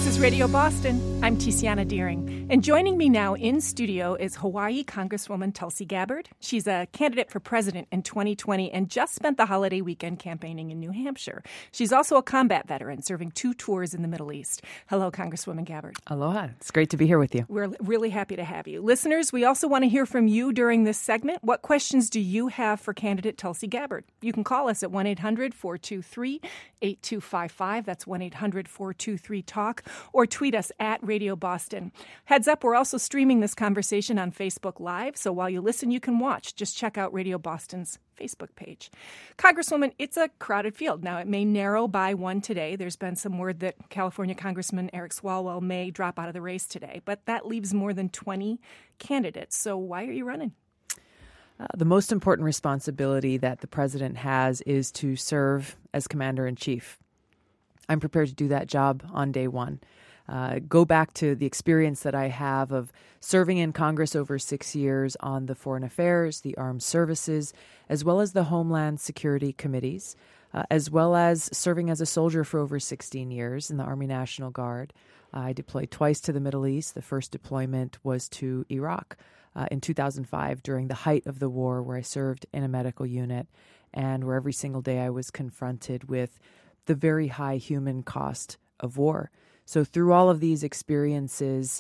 is Radio Boston. I'm Tiziana Deering. And joining me now in studio is Hawaii Congresswoman Tulsi Gabbard. She's a candidate for president in 2020 and just spent the holiday weekend campaigning in New Hampshire. She's also a combat veteran, serving 2 tours in the Middle East. Hello, Congresswoman Gabbard. Aloha. It's great to be here with you. We're really happy to have you. Listeners, we also want to hear from you during this segment. What questions do you have for candidate Tulsi Gabbard? You can call us at 1-800-423-8255. That's 1-800-423-TALK. Or tweet us at Radio Boston. Heads up, we're also streaming this conversation on Facebook Live, so while you listen, you can watch. Just check out Radio Boston's Facebook page. Congresswoman, it's a crowded field. Now, it may narrow by one today. There's been some word that California Congressman Eric Swalwell may drop out of the race today, but that leaves more than 20 candidates. So why are you running? The most important responsibility that the president has is to serve as commander-in-chief. I'm prepared to do that job on day one. Go back to the experience that I have of serving in Congress over 6 years on the Foreign Affairs, the Armed Services, as well as the Homeland Security Committees, as well as serving as a soldier for over 16 years in the Army National Guard. I deployed twice to the Middle East. The first deployment was to Iraq in 2005 during the height of the war, where I served in a medical unit and where every single day I was confronted with the very high human cost of war. So through all of these experiences,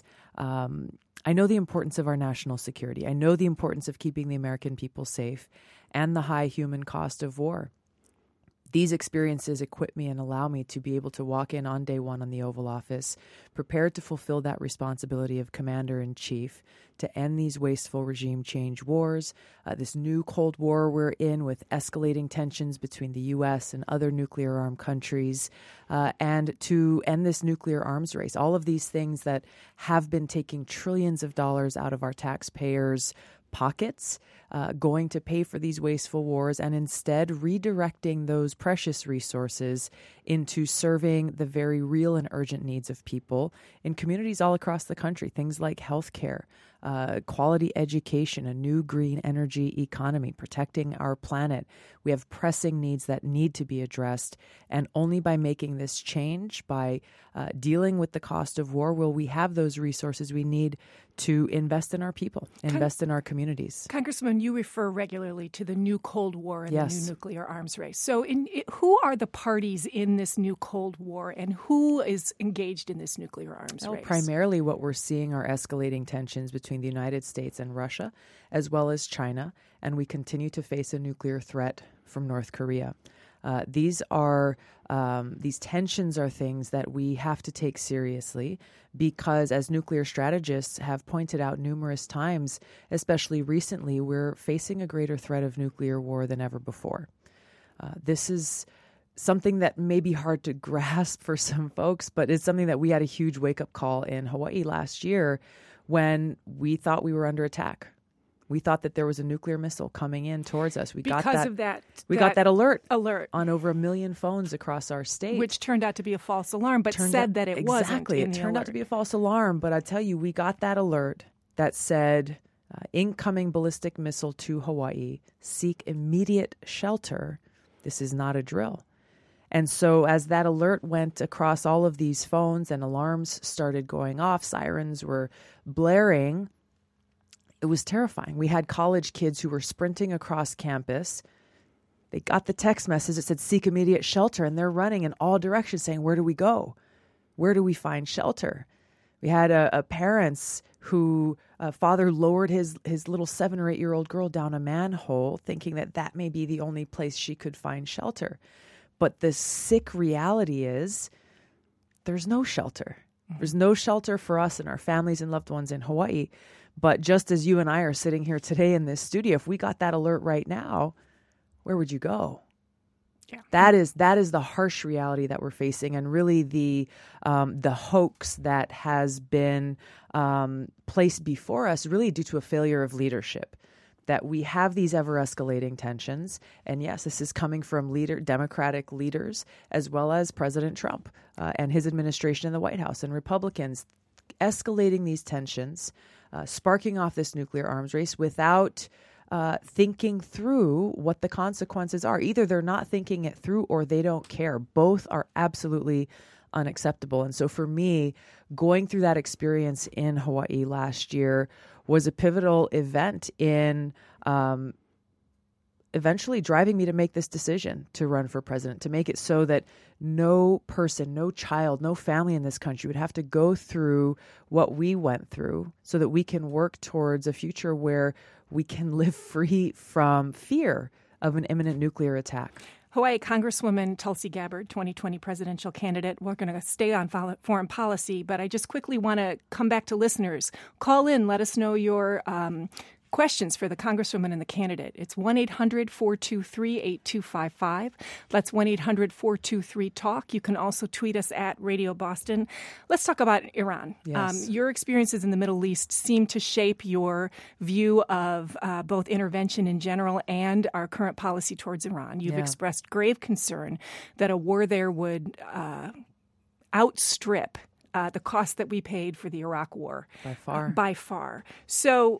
I know the importance of our national security. I know the importance of keeping the American people safe and the high human cost of war. These experiences equip me and allow me to be able to walk in on day one on the Oval Office, prepared to fulfill that responsibility of commander-in-chief to end these wasteful regime change wars, this new Cold War we're in with escalating tensions between the U.S. and other nuclear-armed countries, and to end this nuclear arms race. All of these things that have been taking trillions of dollars out of our taxpayers' pockets, going to pay for these wasteful wars, and instead redirecting those precious resources into serving the very real and urgent needs of people in communities all across the country. Things like healthcare, quality education, a new green energy economy, protecting our planet. We have pressing needs that need to be addressed. And only by making this change, by dealing with the cost of war, will we have those resources we need to invest in our people, invest in our communities. Congressman, you refer regularly to the new Cold War and Yes. the new nuclear arms race. So who are the parties in this new Cold War, and who is engaged in this nuclear arms race? Primarily what we're seeing are escalating tensions between the United States and Russia, as well as China, and we continue to face a nuclear threat from North Korea. These tensions are things that we have to take seriously because, as nuclear strategists have pointed out numerous times, especially recently, we're facing a greater threat of nuclear war than ever before. This is something that may be hard to grasp for some folks, but it's something that we had a huge wake-up call in Hawaii last year when we thought we were under attack. We thought that there was a nuclear missile coming in towards us. We got that alert on over 1 million phones across our state. Which turned out to be a false alarm, but said that it wasn't. Exactly. It turned out to be a false alarm. But I tell you, we got that alert that said, incoming ballistic missile to Hawaii, seek immediate shelter. This is not a drill. And so as that alert went across all of these phones and alarms started going off, sirens were blaring, it was terrifying. We had college kids who were sprinting across campus. They got the text message that said, seek immediate shelter, and they're running in all directions saying, where do we go? Where do we find shelter? We had a parents who father lowered his little 7 or 8 year old girl down a manhole, thinking that may be the only place she could find shelter. But the sick reality is there's no shelter. There's no shelter for us and our families and loved ones in Hawaii. But just as you and I are sitting here today in this studio, if we got that alert right now, where would you go? Yeah. That is the harsh reality that we're facing, and really the hoax that has been placed before us, really due to a failure of leadership. That we have these ever-escalating tensions, and yes, this is coming from Democratic leaders as well as President Trump and his administration in the White House, and Republicans escalating these tensions, sparking off this nuclear arms race without thinking through what the consequences are. Either they're not thinking it through or they don't care. Both are absolutely unacceptable. And so for me, going through that experience in Hawaii last year was a pivotal event in eventually driving me to make this decision to run for president, to make it so that no person, no child, no family in this country would have to go through what we went through, so that we can work towards a future where we can live free from fear of an imminent nuclear attack. Hawaii Congresswoman Tulsi Gabbard, 2020 presidential candidate. We're going to stay on foreign policy, but I just quickly want to come back to listeners. Call in, let us know your questions for the Congresswoman and the candidate. It's 1-800-423-8255. That's 1-800-423-TALK. You can also tweet us at Radio Boston. Let's talk about Iran. Yes. Your experiences in the Middle East seem to shape your view of both intervention in general and our current policy towards Iran. You've expressed grave concern that a war there would outstrip the cost that we paid for the Iraq War. By far. So,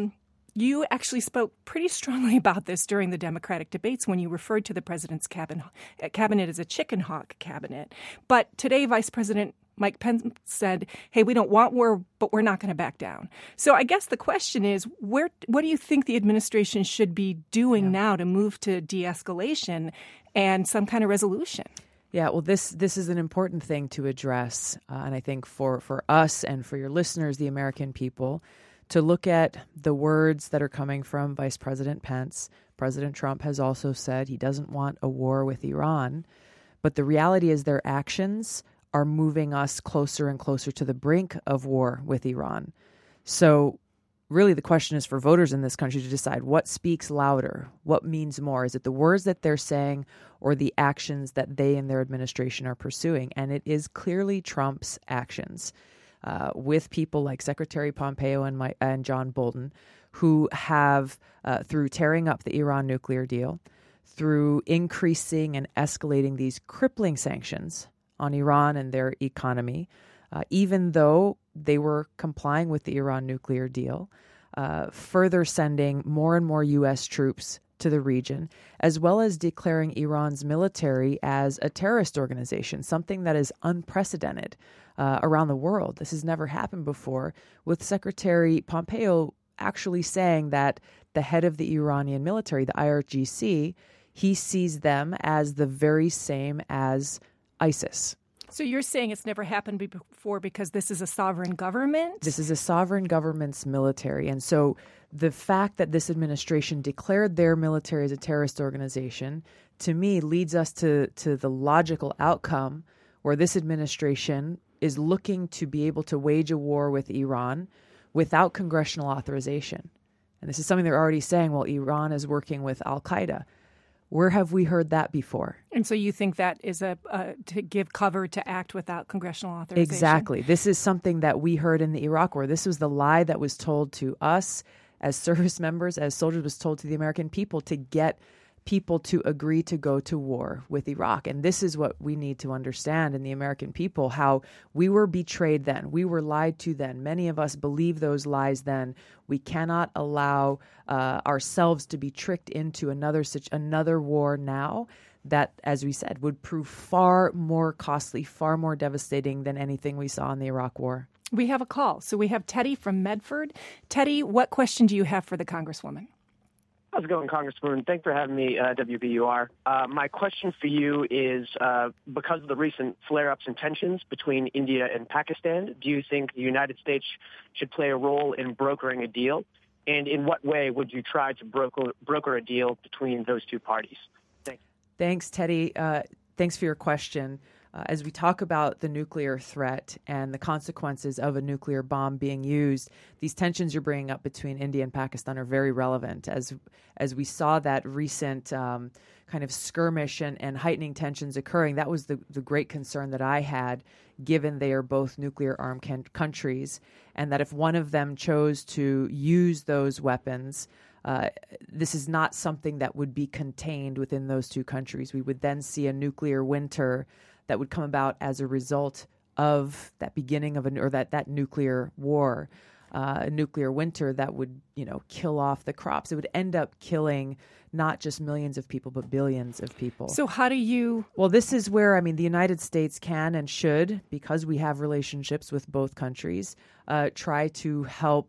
you actually spoke pretty strongly about this during the Democratic debates when you referred to the president's cabinet as a chicken hawk cabinet. But today, Vice President Mike Pence said, hey, we don't want war, but we're not going to back down. So I guess the question is, what do you think the administration should be doing now to move to de-escalation and some kind of resolution? Yeah, well, this is an important thing to address. And I think for us and for your listeners, the American people, to look at the words that are coming from Vice President Pence. President Trump has also said he doesn't want a war with Iran. But the reality is their actions are moving us closer and closer to the brink of war with Iran. So really the question is for voters in this country to decide what speaks louder, what means more. Is it the words that they're saying or the actions that they and their administration are pursuing? And it is clearly Trump's actions. With people like Secretary Pompeo and John Bolton, who have, through tearing up the Iran nuclear deal, through increasing and escalating these crippling sanctions on Iran and their economy, even though they were complying with the Iran nuclear deal, further sending more and more U.S. troops to the region, as well as declaring Iran's military as a terrorist organization, something that is unprecedented around the world. This has never happened before, with Secretary Pompeo actually saying that the head of the Iranian military, the IRGC, he sees them as the very same as ISIS. So you're saying it's never happened before because this is a sovereign government? This is a sovereign government's military. And so the fact that this administration declared their military as a terrorist organization, to me, leads us to the logical outcome where this administration is looking to be able to wage a war with Iran without congressional authorization. And this is something they're already saying, well, Iran is working with al-Qaeda. Where have we heard that before? And so you think that is to give cover to act without congressional authorization? Exactly. This is something that we heard in the Iraq War. This was the lie that was told to us as service members, as soldiers, was told to the American people to get people to agree to go to war with Iraq. And this is what we need to understand in the American people, how we were betrayed then. We were lied to then. Many of us believe those lies then. We cannot allow ourselves to be tricked into another war now that, as we said, would prove far more costly, far more devastating than anything we saw in the Iraq War. We have a call. So we have Teddy from Medford. Teddy, what question do you have for the Congresswoman? How's it going, Congresswoman? Thanks for having me, WBUR. My question for you is, because of the recent flare-ups and tensions between India and Pakistan, do you think the United States should play a role in brokering a deal? And in what way would you try to broker a deal between those two parties? Thanks, Teddy. Thanks for your question. As we talk about the nuclear threat and the consequences of a nuclear bomb being used, these tensions you're bringing up between India and Pakistan are very relevant. As we saw that recent kind of skirmish and heightening tensions occurring, that was the great concern that I had, given they are both nuclear-armed countries, and that if one of them chose to use those weapons, this is not something that would be contained within those two countries. We would then see a nuclear winter that would come about as a result of that beginning of that nuclear war. a nuclear winter that would, kill off the crops. It would end up killing not just millions of people, but billions of people. So how do you... Well, this is where, the United States can and should, because we have relationships with both countries, try to help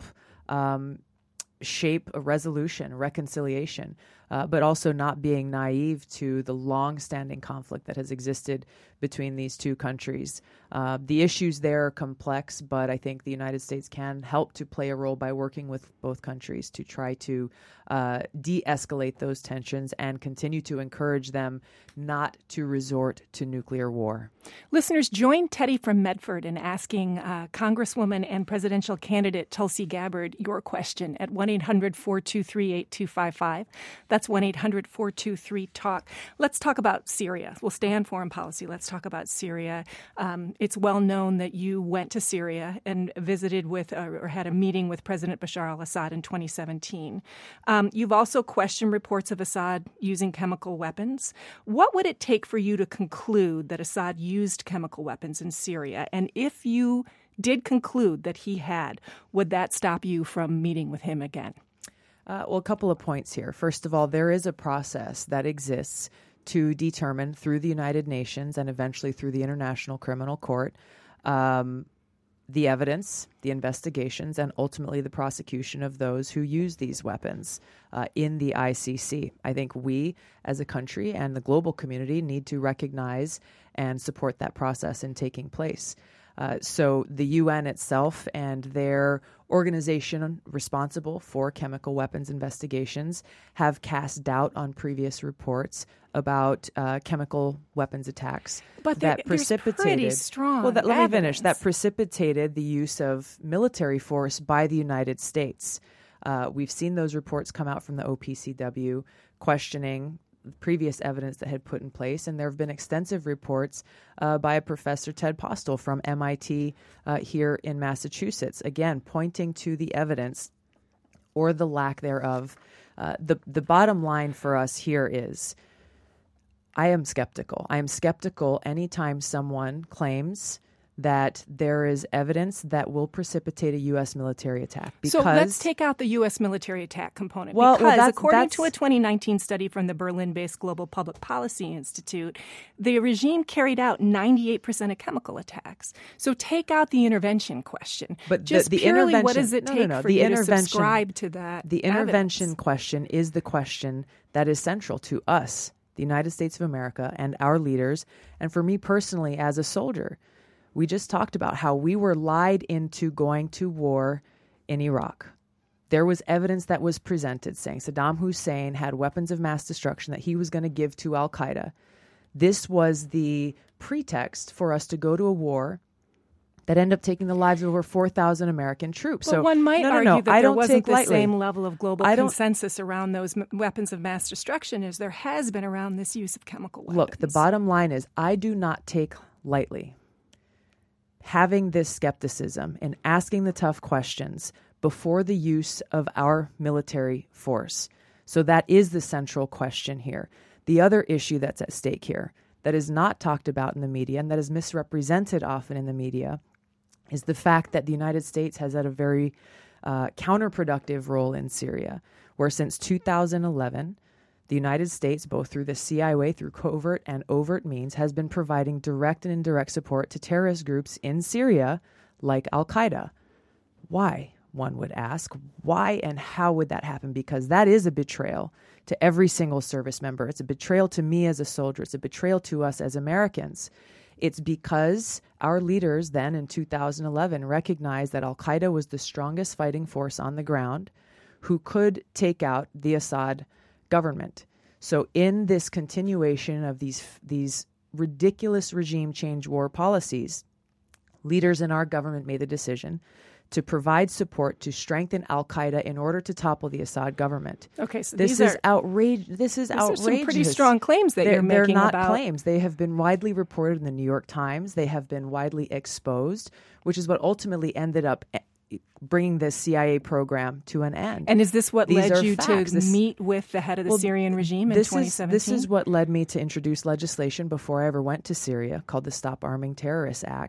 shape a resolution, a reconciliation, but also not being naive to the long-standing conflict that has existed between these two countries. The issues there are complex, but I think the United States can help to play a role by working with both countries to try to de-escalate those tensions and continue to encourage them not to resort to nuclear war. Listeners, join Teddy from Medford in asking Congresswoman and presidential candidate Tulsi Gabbard your question at 1-800-423-8255. That's 1-800-423-TALK. Let's talk about Syria. We'll stay on foreign policy. Let's talk about Syria. It's well known that you went to Syria and visited with or had a meeting with President Bashar al-Assad in 2017. You've also questioned reports of Assad using chemical weapons. What would it take for you to conclude that Assad used chemical weapons in Syria? And if you did conclude that he had, would that stop you from meeting with him again? Well, a couple of points here. First of all, there is a process that exists to determine through the United Nations and eventually through the International Criminal Court the evidence, the investigations, and ultimately the prosecution of those who use these weapons in the ICC. I think we as a country and the global community need to recognize and support that process in taking place. So the UN itself and their organization responsible for chemical weapons investigations have cast doubt on previous reports about chemical weapons attacks but that precipitated. Pretty strong let me finish. That evidence. Precipitated the use of military force by the United States. We've seen those reports come out from the OPCW questioning previous evidence that had put in place, and there have been extensive reports by a professor, Ted Postel, from MIT here in Massachusetts, again, pointing to the evidence or the lack thereof. The bottom line for us here is I am skeptical. I am skeptical anytime someone claims that there is evidence that will precipitate a U.S. military attack. So let's take out the U.S. military attack component. Because according to a 2019 study from the Berlin-based Global Public Policy Institute, the regime carried out 98% of chemical attacks. So take out the intervention question. But just the purely what does it take for you to subscribe to that The intervention question is the question that is central to us, the United States of America, and our leaders, and for me personally as a soldier. We just talked about how we were lied into going to war in Iraq. There was evidence that was presented saying Saddam Hussein had weapons of mass destruction that he was going to give to al-Qaeda. This was the pretext for us to go to a war that ended up taking the lives of over 4,000 American troops. Well, so one might argue that there wasn't the same level of global consensus around those weapons of mass destruction as there has been around this use of chemical weapons. Look, the bottom line is I do not take lightly having this skepticism and asking the tough questions before the use of our military force. So that is the central question here. The other issue that's at stake here that is not talked about in the media and that is misrepresented often in the media is the fact that the United States has had a very counterproductive role in Syria, where since 2011, the United States, both through the CIA, through covert and overt means, has been providing direct and indirect support to terrorist groups in Syria like al-Qaeda. Why, one would ask? Why and how would that happen? Because that is a betrayal to every single service member. It's a betrayal to me as a soldier. It's a betrayal to us as Americans. It's because our leaders then in 2011 recognized that al-Qaeda was the strongest fighting force on the ground who could take out the Assad government. So in this continuation of these ridiculous regime change war policies, leaders in our government made the decision to provide support to strengthen al-Qaeda in order to topple the Assad government. Okay, so this is outrageous. This is outrageous. These are some pretty strong claims that you're making about... They're not claims. They have been widely reported in the New York Times. They have been widely exposed, which is what ultimately ended up bringing this CIA program to an end. And is this what led you to meet with the head of the Syrian regime in 2017? This is what led me to introduce legislation before I ever went to Syria called the Stop Arming Terrorists Act,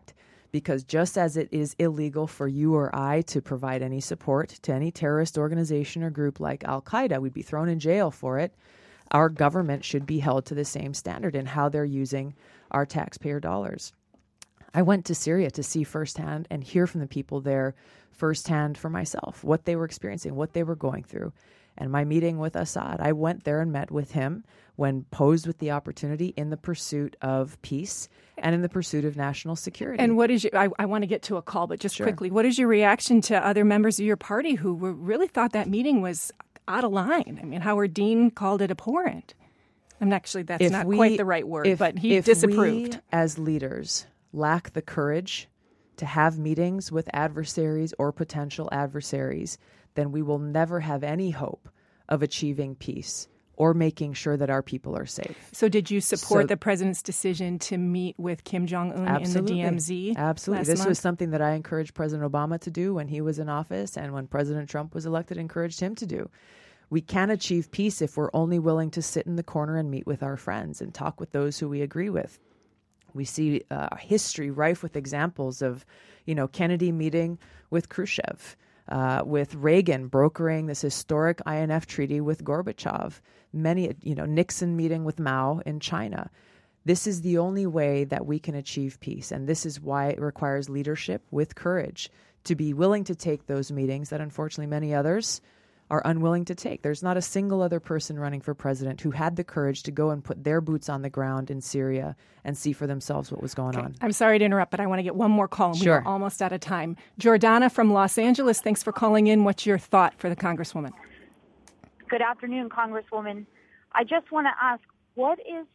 Because just as it is illegal for you or I to provide any support to any terrorist organization or group like Al-Qaeda, we'd be thrown in jail for it, our government should be held to the same standard in how they're using our taxpayer dollars. I went to Syria to see firsthand and hear from the people there firsthand for myself, what they were experiencing, what they were going through. And my meeting with Assad, I went there and met with him when posed with the opportunity in the pursuit of peace and in the pursuit of national security. And what is your, I want to get to a call, but just quickly, what is your reaction to other members of your party who really thought that meeting was out of line? I mean, Howard Dean called it abhorrent. And actually, that's not quite the right word, but he disapproved. If we as leaders lack the courage to have meetings with adversaries or potential adversaries, then we will never have any hope of achieving peace or making sure that our people are safe. So did you support the president's decision to meet with Kim Jong-un in the DMZ? Absolutely. This was something that I encouraged President Obama to do when he was in office, and when President Trump was elected, encouraged him to do. We can achieve peace if we're only willing to sit in the corner and meet with our friends and talk with those who we agree with. We see history rife with examples of, Kennedy meeting with Khrushchev, with Reagan brokering this historic INF treaty with Gorbachev, Nixon meeting with Mao in China. This is the only way that we can achieve peace, and this is why it requires leadership with courage to be willing to take those meetings that unfortunately many others are unwilling to take. There's not a single other person running for president who had the courage to go and put their boots on the ground in Syria and see for themselves what was going on. I'm sorry to interrupt, but I want to get one more call. Sure. We're almost out of time. Jordana from Los Angeles, thanks for calling in. What's your thought for the Congresswoman? Good afternoon, Congresswoman. I just want to ask, what is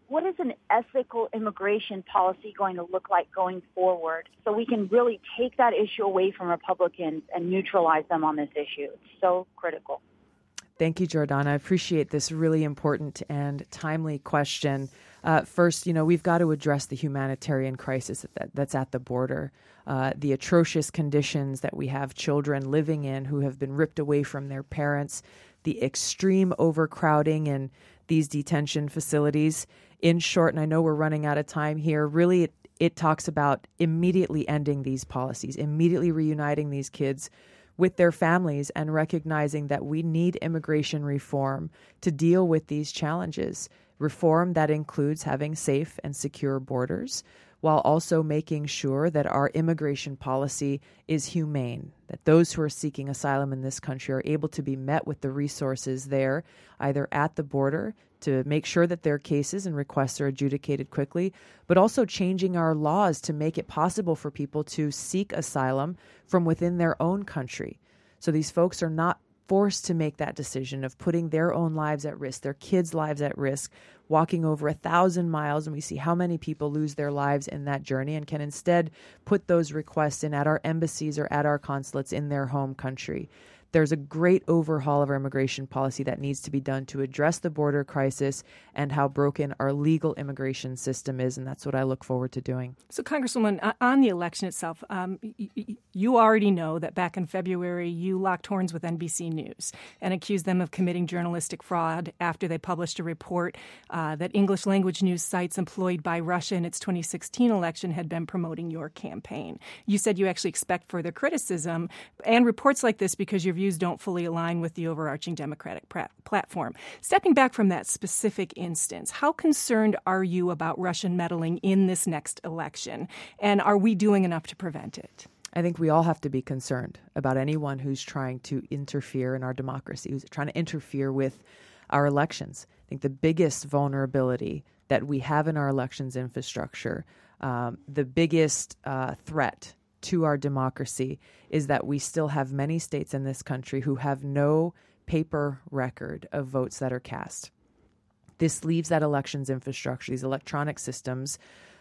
an ethical immigration policy going to look like going forward so we can really take that issue away from Republicans and neutralize them on this issue? It's so critical. Thank you, Jordana. I appreciate this really important and timely question. First, we've got to address the humanitarian crisis that's at the border, the atrocious conditions that we have children living in who have been ripped away from their parents, the extreme overcrowding in these detention facilities. In short, and I know we're running out of time here, really it talks about immediately ending these policies, immediately reuniting these kids with their families and recognizing that we need immigration reform to deal with these challenges. Reform that includes having safe and secure borders, while also making sure that our immigration policy is humane, that those who are seeking asylum in this country are able to be met with the resources there, either at the border to make sure that their cases and requests are adjudicated quickly, but also changing our laws to make it possible for people to seek asylum from within their own country. So these folks are not forced to make that decision of putting their own lives at risk, their kids' lives at risk, walking over 1,000 miles, and we see how many people lose their lives in that journey and can instead put those requests in at our embassies or at our consulates in their home country. There's a great overhaul of our immigration policy that needs to be done to address the border crisis and how broken our legal immigration system is, and that's what I look forward to doing. So, Congresswoman, on the election itself, you already know that back in February you locked horns with NBC News and accused them of committing journalistic fraud after they published a report that English language news sites employed by Russia in its 2016 election had been promoting your campaign. You said you actually expect further criticism and reports like this because your views don't fully align with the overarching Democratic platform. Stepping back from that specific instance, how concerned are you about Russian meddling in this next election? And are we doing enough to prevent it? I think we all have to be concerned about anyone who's trying to interfere in our democracy, who's trying to interfere with our elections. I think the biggest vulnerability that we have in our elections infrastructure, the biggest threat to our democracy is that we still have many states in this country who have no paper record of votes that are cast. This leaves that elections infrastructure, these electronic systems,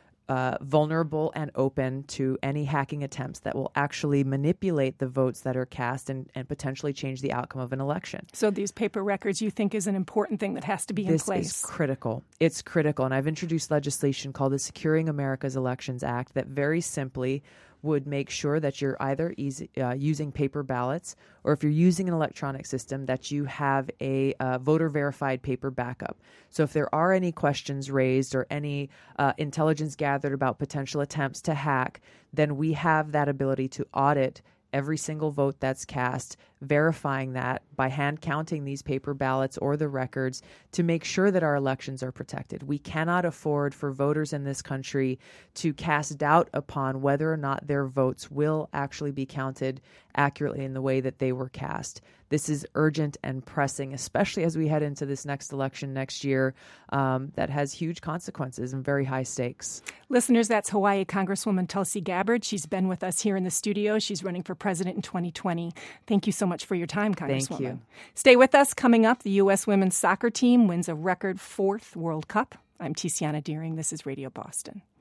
vulnerable and open to any hacking attempts that will actually manipulate the votes that are cast and potentially change the outcome of an election. So these paper records you think is an important thing that has to be in place? This is critical. It's critical. And I've introduced legislation called the Securing America's Elections Act that very simply would make sure that you're either using paper ballots, or if you're using an electronic system, that you have a voter-verified paper backup. So if there are any questions raised or any intelligence gathered about potential attempts to hack, then we have that ability to audit every single vote that's cast, verifying that by hand counting these paper ballots or the records to make sure that our elections are protected. We cannot afford for voters in this country to cast doubt upon whether or not their votes will actually be counted accurately in the way that they were cast. This is urgent and pressing, especially as we head into this next election next year that has huge consequences and very high stakes. Listeners, that's Hawaii Congresswoman Tulsi Gabbard. She's been with us here in the studio. She's running for president in 2020. Thank you so much for your time, Congresswoman. Thank you. Stay with us. Coming up, the U.S. women's soccer team wins a record 4th World Cup. I'm Tiziana Deering. This is Radio Boston.